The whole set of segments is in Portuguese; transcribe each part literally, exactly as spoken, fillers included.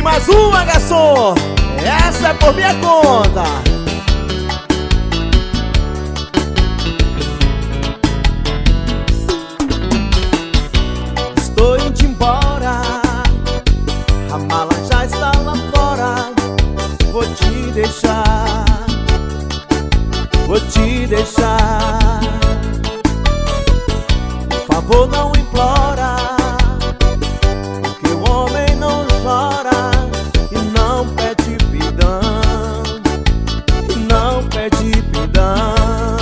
Pede mais uma, garçom. Essa é por minha conta. Estou indo embora, a mala já está lá fora. Vou te deixar, vou te deixar. Por favor, não implora, que o homem não chora e não pede perdão, e não pede perdão.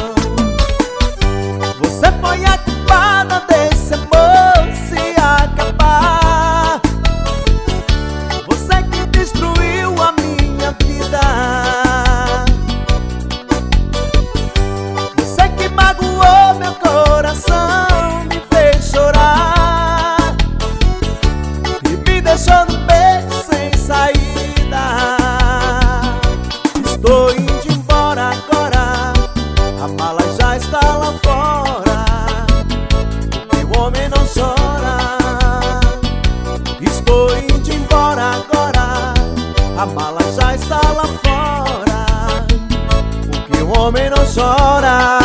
Você foi a culpada desse amor se acabar. Você que destruiu a minha vida. Você que magoou meu coração, me fez chorar e me deixou no beco sem saída. Estou indo embora agora, a mala já está lá fora, e o homem não chora. Estou indo embora agora, a mala já está lá fora, porque o homem não chora.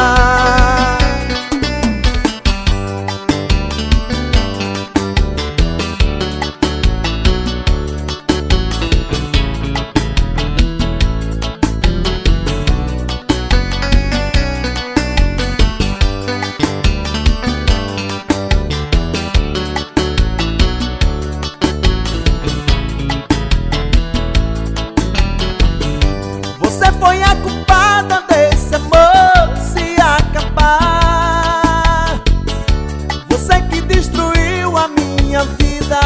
Você foi a culpada desse amor se acabar. Você que destruiu a minha vida.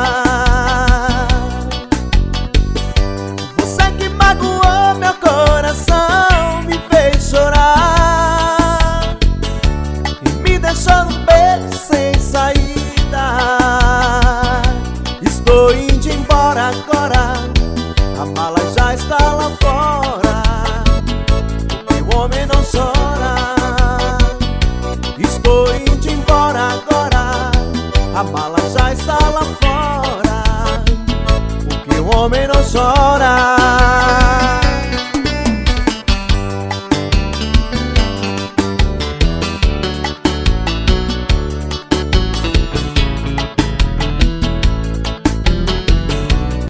Você que magoou meu coração, me fez chorar e me deixou no beco sem saída. Estou indo embora agora, a mala já está lá fora, o homem não chora.